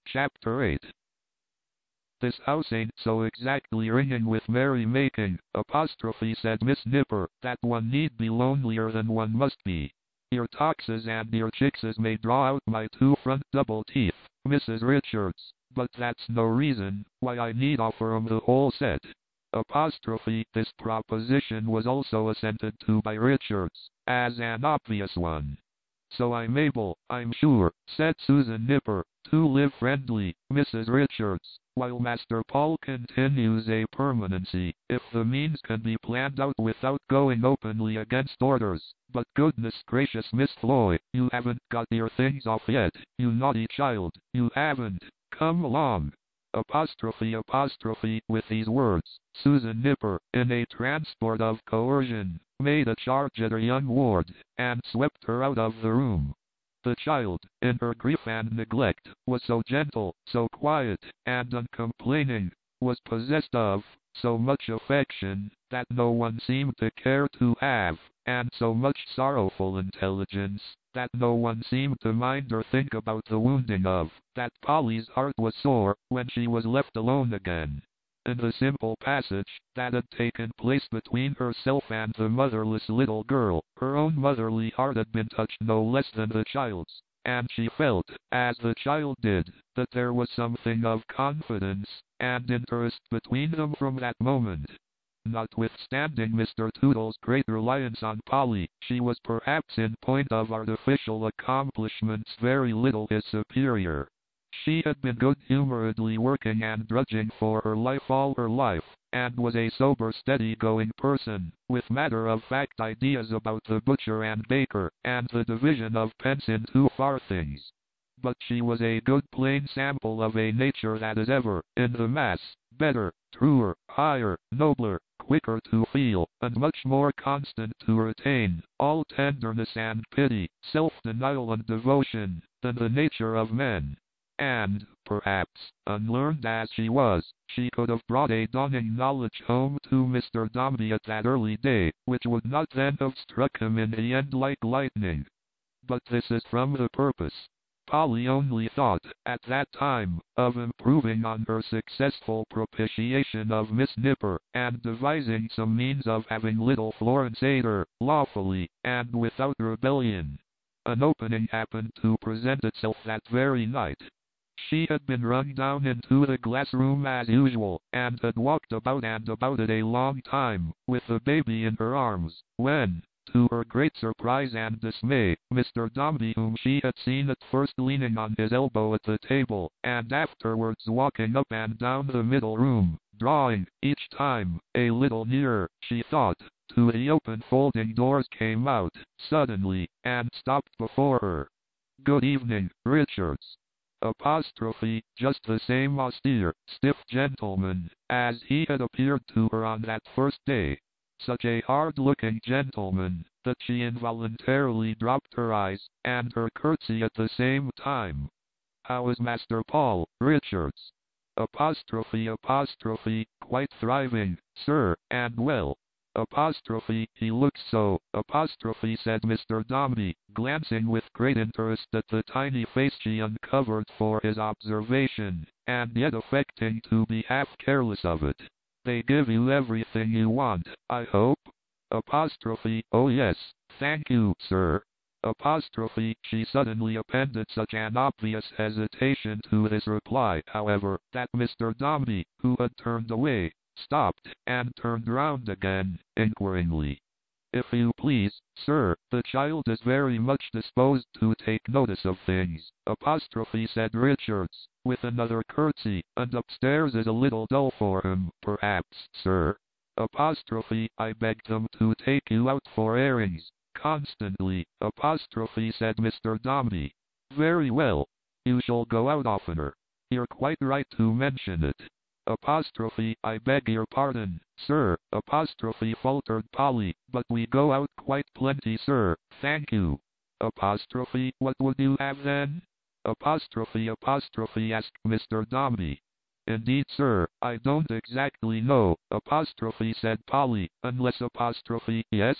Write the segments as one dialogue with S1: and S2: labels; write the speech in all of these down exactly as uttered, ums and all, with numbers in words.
S1: Chapter eight. This house ain't so exactly ringing with merry-making, apostrophe said Miss Nipper, that one need be lonelier than one must be. Your toxes and your chickses may draw out my two front double teeth, Missus Richards, but that's no reason why I need offer 'em the whole set. Apostrophe This proposition was also assented to by Richards, as an obvious one. So I'm able, I'm sure, said Susan Nipper, to live friendly, Missus Richards, while Master Paul continues a permanency, if the means can be planned out without going openly against orders. But goodness gracious, Miss Floy, you haven't got your things off yet, you naughty child, you haven't. Come along. Apostrophe apostrophe With these words, Susan Nipper, in a transport of coercion, made a charge at her young ward, and swept her out of the room. The child, in her grief and neglect, was so gentle, so quiet, and uncomplaining, was possessed of so much affection, that no one seemed to care to have, and so much sorrowful intelligence, that no one seemed to mind or think about the wounding of, that Polly's heart was sore, when she was left alone again. In the simple passage that had taken place between herself and the motherless little girl, her own motherly heart had been touched no less than the child's, and she felt, as the child did, that there was something of confidence and interest between them from that moment. Notwithstanding Mister Tootle's great reliance on Polly, she was perhaps in point of artificial accomplishments very little his superior. She had been good-humoredly working and drudging for her life all her life, and was a sober, steady-going person, with matter-of-fact ideas about the butcher and baker, and the division of pence into farthings. But she was a good plain sample of a nature that is ever, in the mass, better, truer, higher, nobler, quicker to feel, and much more constant to retain, all tenderness and pity, self-denial and devotion, than the nature of men. And, perhaps, unlearned as she was, she could have brought a dawning knowledge home to Mister Dombey at that early day, which would not then have struck him in the end like lightning. But this is from the purpose. Polly only thought, at that time, of improving on her successful propitiation of Miss Nipper, and devising some means of having little Florence aid her, lawfully, and without rebellion. An opening happened to present itself that very night. She had been run down into the glass room as usual, and had walked about and about it a long time, with the baby in her arms, when, to her great surprise and dismay, Mister Dombey, whom she had seen at first leaning on his elbow at the table, and afterwards walking up and down the middle room, drawing, each time, a little nearer, she thought, to the open folding doors, came out, suddenly, and stopped before her. "Good evening, Richards." Apostrophe, just the same austere, stiff gentleman, as he had appeared to her on that first day. Such a hard-looking gentleman, that she involuntarily dropped her eyes, and her curtsy at the same time. "How is Master Paul, Richards?" Apostrophe apostrophe, quite thriving, sir, and well. Apostrophe, he looks so, apostrophe said Mister Dombey, glancing with great interest at the tiny face she uncovered for his observation, and yet affecting to be half careless of it. "They give you everything you want, I hope?" Apostrophe, "Oh yes, thank you, sir." Apostrophe, she suddenly appended such an obvious hesitation to his reply, however, that Mister Dombey, who had turned away, stopped, and turned round again, inquiringly. "If you please, sir, the child is very much disposed to take notice of things," apostrophe said Richards, with another curtsy, "and upstairs is a little dull for him, perhaps, sir." Apostrophe, "I begged them to take you out for airings, constantly," apostrophe said Mister Dombey. "Very well. You shall go out oftener. You're quite right to mention it." Apostrophe, "I beg your pardon, sir," apostrophe faltered Polly, "but we go out quite plenty, sir, thank you." Apostrophe, "What would you have then?" Apostrophe apostrophe asked Mister Dombey. "Indeed, sir, I don't exactly know," apostrophe said Polly, "unless apostrophe, yes?"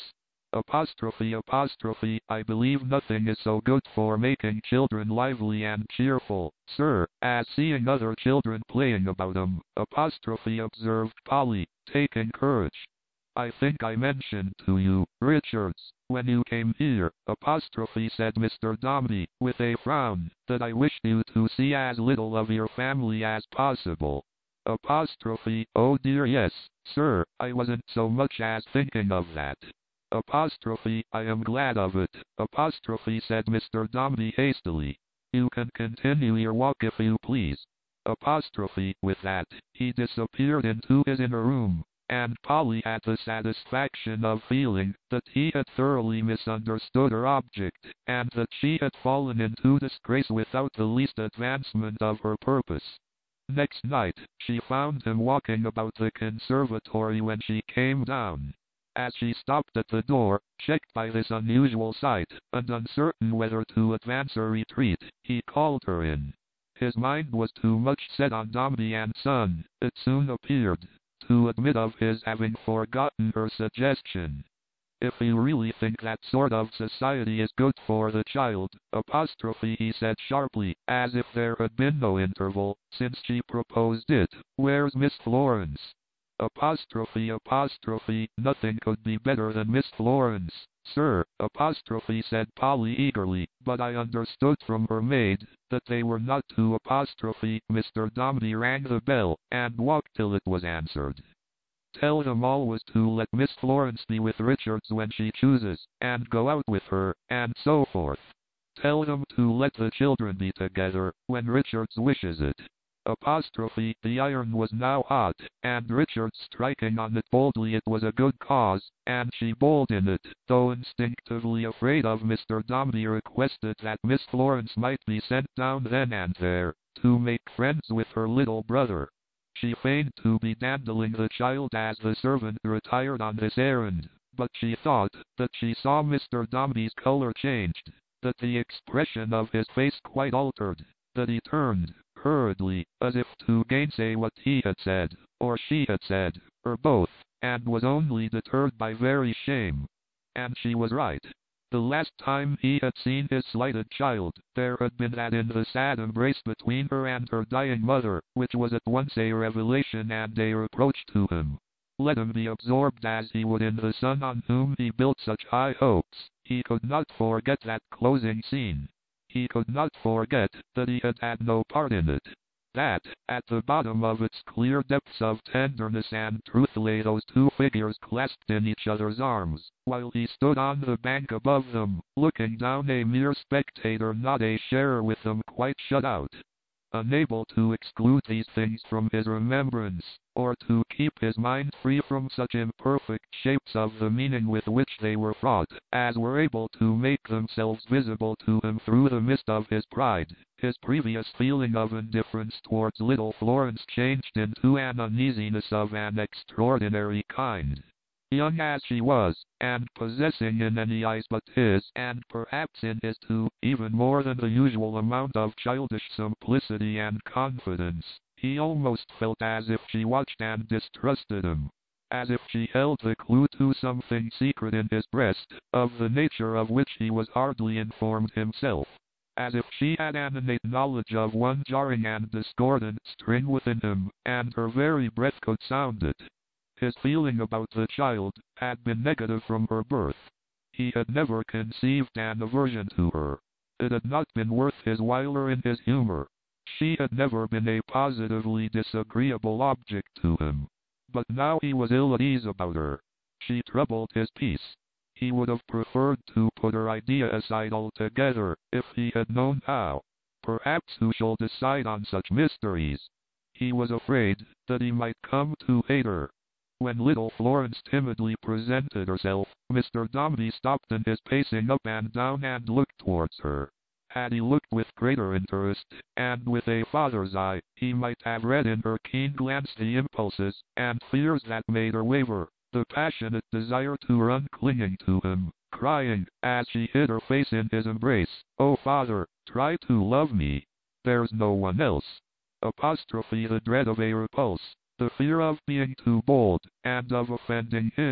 S1: Apostrophe apostrophe I believe nothing is so good for making children lively and cheerful, sir, as seeing other children playing about 'em. Apostrophe observed Polly, taking courage. I think I mentioned to you, Richards, when you came here, apostrophe said Mister Dombey, with a frown, that I wished you to see as little of your family as possible. Apostrophe, oh dear yes, sir, I wasn't so much as thinking of that. Apostrophe, I am glad of it. Apostrophe said Mister Dombey hastily. You can continue your walk if you please. Apostrophe, with that, he disappeared into his inner room, and Polly had the satisfaction of feeling that he had thoroughly misunderstood her object, and that she had fallen into disgrace without the least advancement of her purpose. Next night, she found him walking about the conservatory when she came down. As she stopped at the door, checked by this unusual sight, and uncertain whether to advance or retreat, he called her in. His mind was too much set on Dombey and Son, it soon appeared, to admit of his having forgotten her suggestion. If you really think that sort of society is good for the child, apostrophe he said sharply, as if there had been no interval, since she proposed it, where's Miss Florence? Apostrophe apostrophe, nothing could be better than Miss Florence, sir, apostrophe said Polly eagerly, but I understood from her maid, that they were not to apostrophe. Mister Dombey rang the bell, and walked till it was answered. Tell them always to let Miss Florence be with Richards when she chooses, and go out with her, and so forth. Tell them to let the children be together, when Richards wishes it. Apostrophe, the iron was now hot, and Richards striking on it boldly it was a good cause, and she bowled in it, though instinctively afraid of Mister Dombey requested that Miss Florence might be sent down then and there, to make friends with her little brother. She feigned to be dandling the child as the servant retired on this errand, but she thought that she saw Mister Dombey's color changed, that the expression of his face quite altered, that he turned, hurriedly, as if to gainsay what he had said, or she had said, or both, and was only deterred by very shame. And she was right. The last time he had seen his slighted child, there had been that in the sad embrace between her and her dying mother, which was at once a revelation and a reproach to him. Let him be absorbed as he would in the son on whom he built such high hopes, he could not forget that closing scene. He could not forget that he had had no part in it. That, at the bottom of its clear depths of tenderness and truth lay those two figures clasped in each other's arms, while he stood on the bank above them, looking down a mere spectator, not a sharer with them, quite shut out. Unable to exclude these things from his remembrance, or to keep his mind free from such imperfect shapes of the meaning with which they were fraught, as were able to make themselves visible to him through the mist of his pride, his previous feeling of indifference towards little Florence changed into an uneasiness of an extraordinary kind. Young as she was, and possessing in any eyes but his, and perhaps in his too, even more than the usual amount of childish simplicity and confidence, he almost felt as if she watched and distrusted him, as if she held the clue to something secret in his breast, of the nature of which he was hardly informed himself, as if she had an innate knowledge of one jarring and discordant string within him, and her very breath could sound it. His feeling about the child had been negative from her birth. He had never conceived an aversion to her. It had not been worth his while or in his humor. She had never been a positively disagreeable object to him. But now he was ill at ease about her. She troubled his peace. He would have preferred to put her idea aside altogether, if he had known how. Perhaps who shall decide on such mysteries? He was afraid that he might come to hate her. When little Florence timidly presented herself, Mister Dombey stopped in his pacing up and down and looked towards her. Had he looked with greater interest, and with a father's eye, he might have read in her keen glance the impulses and fears that made her waver, the passionate desire to run clinging to him, crying, as she hid her face in his embrace, "Oh, Father, try to love me. There's no one else." Apostrophe the dread of a repulse, the fear of being too bold, and of offending him,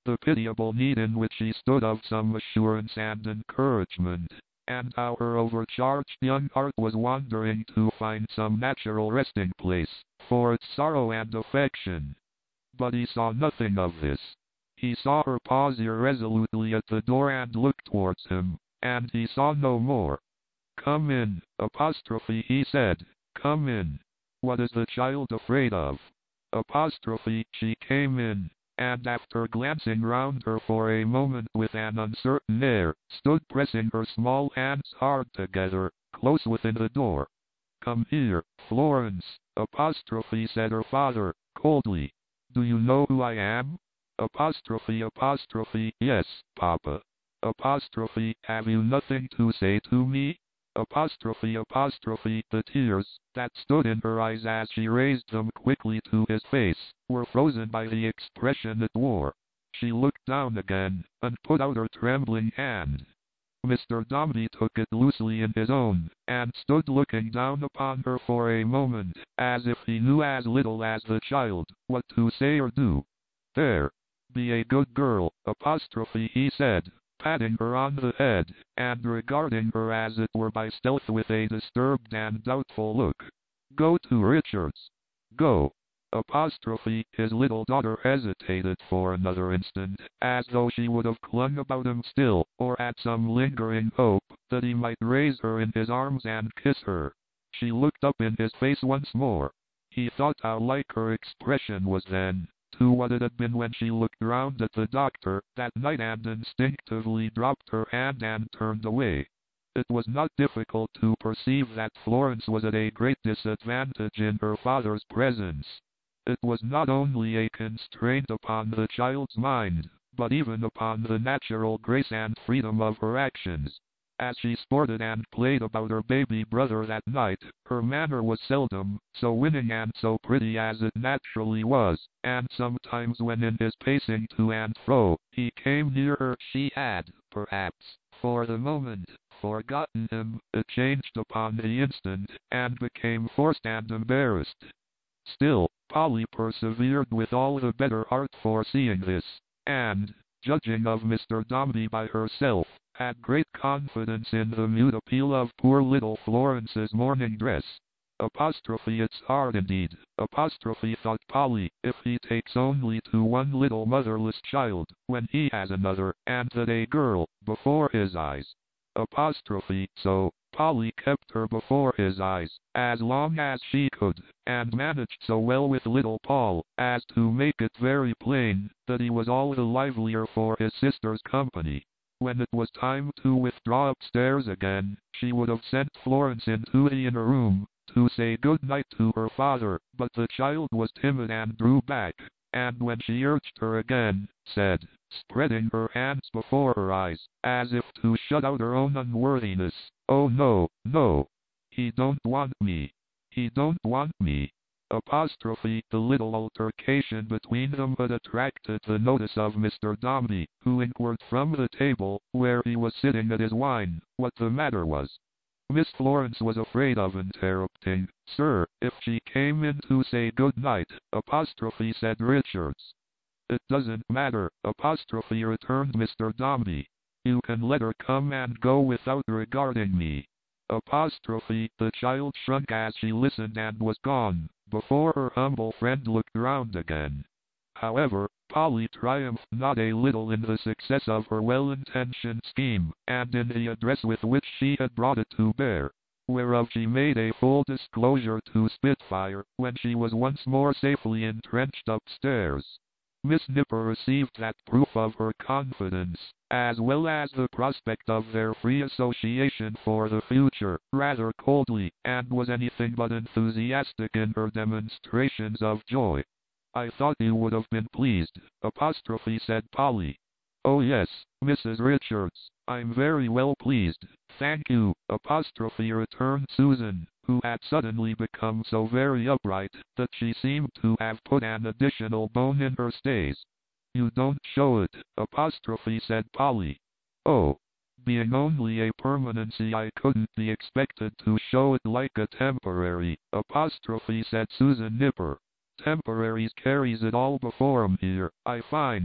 S1: the pitiable need in which she stood of some assurance and encouragement, and how her overcharged young heart was wandering to find some natural resting place for its sorrow and affection. But he saw nothing of this. He saw her pause irresolutely at the door and look towards him, and he saw no more. "Come in, apostrophe," he said. "Come in. What is the child afraid of?" Apostrophe. She came in, and after glancing round her for a moment with an uncertain air, stood pressing her small hands hard together, close within the door. "Come here, Florence," apostrophe said her father, coldly. "Do you know who I am?" Apostrophe apostrophe Yes, Papa. Apostrophe Have you nothing to say to me? Apostrophe apostrophe The tears that stood in her eyes as she raised them quickly to his face were frozen by the expression it wore. She looked down again, and put out her trembling hand. Mister Dombey took it loosely in his own, and stood looking down upon her for a moment, as if he knew as little as the child what to say or do. "There. Be a good girl, apostrophe," he said, patting her on the head, and regarding her as it were by stealth with a disturbed and doubtful look. "Go to Richards. Go." Apostrophe His little daughter hesitated for another instant, as though she would have clung about him still, or had some lingering hope that he might raise her in his arms and kiss her. She looked up in his face once more. He thought how like her expression was then to what it had been when she looked round at the doctor that night and instinctively dropped her hand and turned away. It was not difficult to perceive that Florence was at a great disadvantage in her father's presence. It was not only a constraint upon the child's mind, but even upon the natural grace and freedom of her actions. As she sported and played about her baby brother that night, her manner was seldom so winning and so pretty as it naturally was, and sometimes when in his pacing to and fro, he came near her, she had, perhaps, for the moment, forgotten him. It changed upon the instant, and became forced and embarrassed. Still, Polly persevered with all the better heart for seeing this, and, judging of Mister Dombey by herself, had great confidence in the mute appeal of poor little Florence's morning dress. Apostrophe It's hard indeed, apostrophe thought Polly, if he takes only to one little motherless child, when he has another, and that a girl, before his eyes. Apostrophe So, Polly kept her before his eyes, as long as she could, and managed so well with little Paul, as to make it very plain, that he was all the livelier for his sister's company. When it was time to withdraw upstairs again, she would have sent Florence into the inner room, to say good night to her father, but the child was timid and drew back, and when she urged her again, said, spreading her hands before her eyes, as if to shut out her own unworthiness, "Oh no, no. He don't want me. He don't want me." Apostrophe The little altercation between them had attracted the notice of Mister Dombey, who inquired from the table, where he was sitting at his wine, what the matter was. Miss Florence was afraid of interrupting. "Sir, if she came in to say good night," apostrophe said Richards. "It doesn't matter," apostrophe returned Mister Dombey. "You can let her come and go without regarding me." Apostrophe The child shrunk as she listened and was gone, before her humble friend looked round again. However, Polly triumphed not a little in the success of her well-intentioned scheme, and in the address with which she had brought it to bear, whereof she made a full disclosure to Spitfire, when she was once more safely entrenched upstairs. Miss Nipper received that proof of her confidence, as well as the prospect of their free association for the future, rather coldly, and was anything but enthusiastic in her demonstrations of joy. "I thought you would have been pleased," apostrophe said Polly. "Oh yes, Missus Richards, I'm very well pleased, thank you," apostrophe returned Susan, who had suddenly become so very upright that she seemed to have put an additional bone in her stays. "You don't show it," apostrophe said Polly. "Oh, being only a permanency I couldn't be expected to show it like a temporary," apostrophe said Susan Nipper. "Temporaries carries it all before 'em here, I find,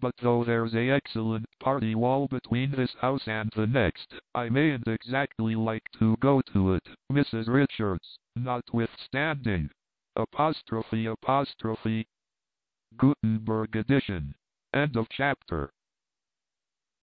S1: But though there's a excellent party wall between this house and the next, I mayn't exactly like to go to it, Missus Richards, notwithstanding. Apostrophe apostrophe. Gutenberg edition. End of chapter.